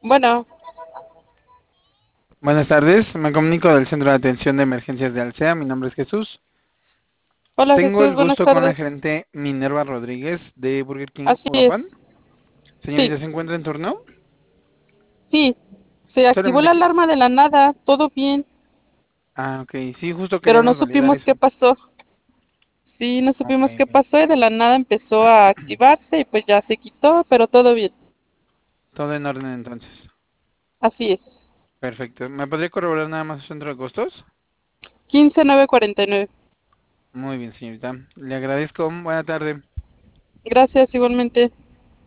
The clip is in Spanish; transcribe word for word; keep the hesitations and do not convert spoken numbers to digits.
Bueno, Buenas tardes, me comunico del Centro de Atención de Emergencias de Alsea. Mi nombre es Jesús. hola Tengo Jesús, el buenas gusto con la tardes. gerente Minerva Rodríguez de Burger King Así Uruapan. es, sí, Señorita, ¿se encuentra en turno? sí, se activó Solamente la que... alarma de la nada, todo bien, Ah, ok, sí, justo pero no queríamos validar supimos eso. qué pasó. Sí, no Ok, supimos qué ok. pasó y de la nada empezó a activarse y pues ya se quitó, pero todo bien. Todo en orden entonces. Así es. Perfecto. ¿Me podría corroborar nada más su centro de costos? quince nueve cuarenta y nueve. Muy bien, señorita. Le agradezco. Buena tarde. Gracias igualmente.